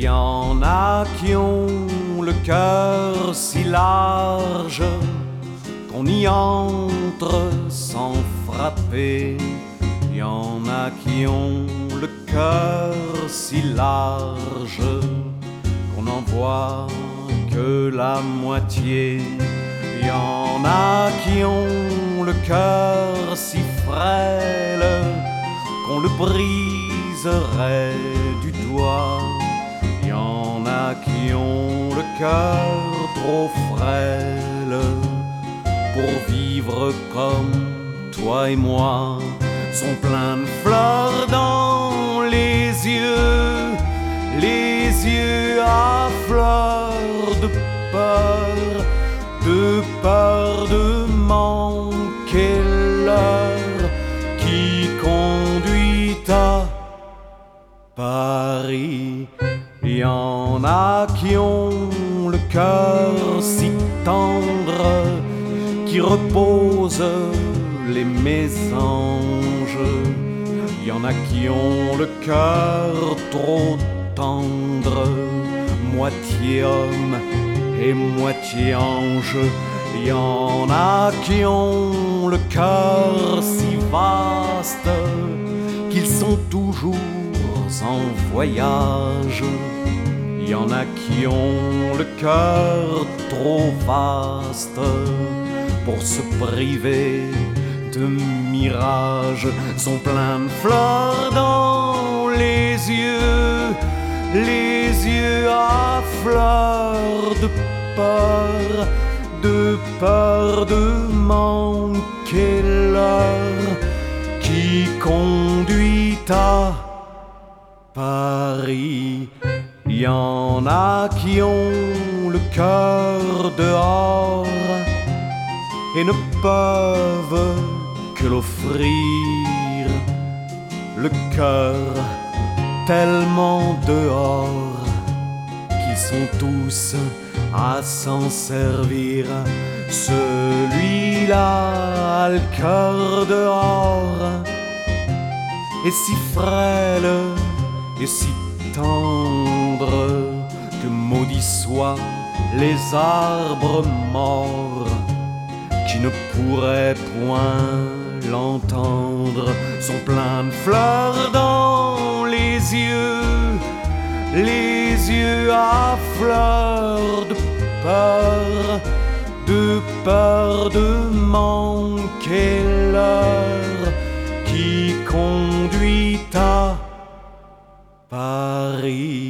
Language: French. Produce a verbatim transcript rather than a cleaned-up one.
y en a qui ont le cœur si large qu'on y entre sans frapper. Y en a qui ont le cœur si large qu'on n'en voit que la moitié. Y en a qui ont le cœur si frêle qu'on le briserait du doigt. Y en a qui ont le cœur trop frêle pour vivre comme toi et moi. Sont pleins de fleurs dans les yeux, les yeux à fleurs de peur, de peur de manquer l'heure qui conduit à Paris. Y en a qui ont le cœur si tendre qui repose les mésanges. Y en a qui ont le cœur trop tendre, moitié homme et moitié ange. Y en a qui ont le cœur si vaste qu'ils sont toujours en voyage. Y en a qui ont le cœur trop vaste pour se priver de mirages. Sont pleins de fleurs dans les yeux, les yeux à fleurs de peur, de peur de manquer l'heure qui conduit à Paris. Y en a qui ont le cœur dehors et ne peuvent que l'offrir, le cœur tellement dehors qu'ils sont tous à s'en servir. Celui-là a le cœur dehors et si frêle et si tendre que maudits soient les arbres morts qui ne pourraient point l'entendre. Sont pleins de fleurs dans les yeux, les yeux à fleurs de peur, de peur de manquer l'heure qui conduit à Paris.